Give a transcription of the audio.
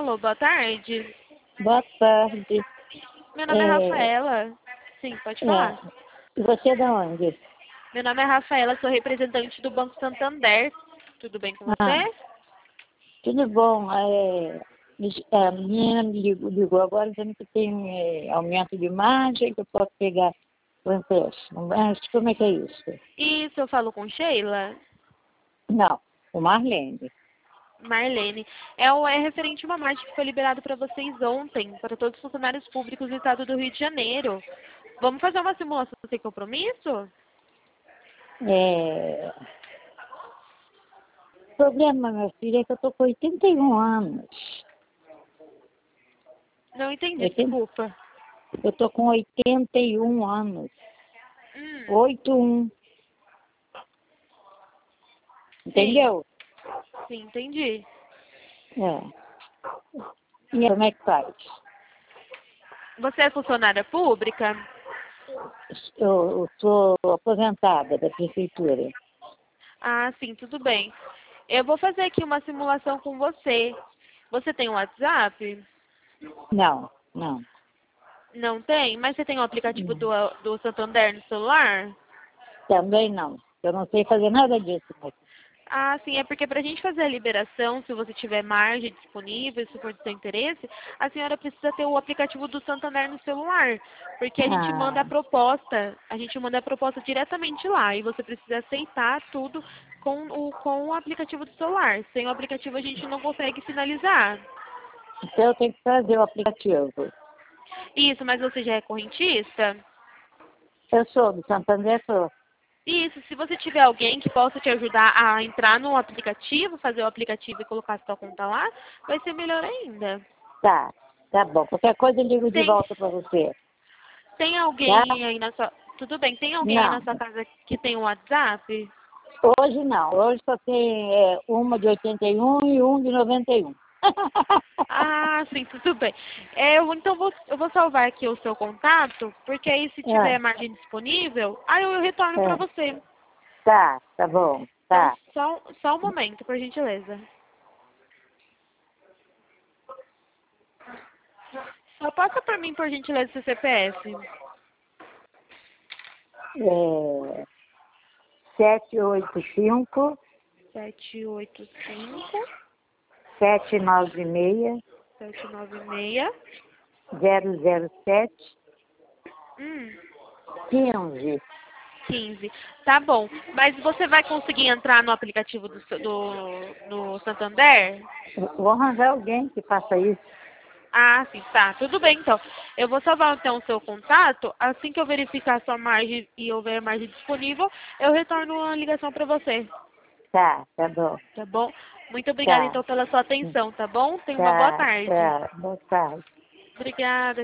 Alô, boa tarde. Boa tarde. Meu nome é Rafaela. Sim, pode falar. Você é de onde? Meu nome é Rafaela, sou representante do Banco Santander. Tudo bem com você? Tudo bom. A menina me ligou agora dizendo que tem aumento de margem, que eu posso pegar o empréstimo. Mas como é que é isso? Isso, eu falo com Sheila. Não, o Marlene. Marlene. É referente a uma margem que foi liberada para vocês ontem, para todos os funcionários públicos do estado do Rio de Janeiro. Vamos fazer uma simulação sem compromisso? O problema, minha filha, é que eu estou com 81 anos. Não entendi, desculpa. Eu estou com 81 anos. 81. Entendeu? Sim, entendi. E como é que faz? Você é funcionária pública? Eu sou aposentada da prefeitura. Ah, sim, tudo bem. Eu vou fazer aqui uma simulação com você. Você tem um WhatsApp? Não. Não tem? Mas você tem o aplicativo do Santander no celular? Também não. Eu não sei fazer nada disso. Ah, sim, é porque para a gente fazer a liberação, se você tiver margem disponível, se for do seu interesse, a senhora precisa ter o aplicativo do Santander no celular, porque a gente manda a proposta diretamente lá, e você precisa aceitar tudo com o aplicativo do celular. Sem o aplicativo a gente não consegue finalizar. Então eu tenho que fazer o aplicativo. Isso, mas você já é correntista? Eu sou do Santander, sou. Isso, se você tiver alguém que possa te ajudar a entrar no aplicativo, fazer o aplicativo e colocar a sua conta lá, vai ser melhor ainda. Tá bom. Qualquer coisa eu ligo de volta para você. Tem alguém Tá? aí na sua... Tudo bem, tem alguém aí Não. na sua casa que tem um WhatsApp? Hoje não. Hoje só tem uma de 81 e um de 91. Ah, sim, tudo bem. Eu vou salvar aqui o seu contato, porque aí se tiver margem disponível, aí eu retorno para você. Tá bom. Então, Tá. só um momento, por gentileza. Só passa por mim, por gentileza, seu CPF. 785 785 796 796 007 15. 15. Tá bom. Mas você vai conseguir entrar no aplicativo do Santander? Vou arranjar alguém que faça isso. Ah, sim, tá. Tudo bem, então. Eu vou salvar, então, o seu contato. Assim que eu verificar a sua margem e houver margem disponível, eu retorno uma ligação para você. Tá bom. Tá bom? Muito obrigada, então, pela sua atenção, tá bom? Tenha uma boa tarde. Boa tarde. Obrigada.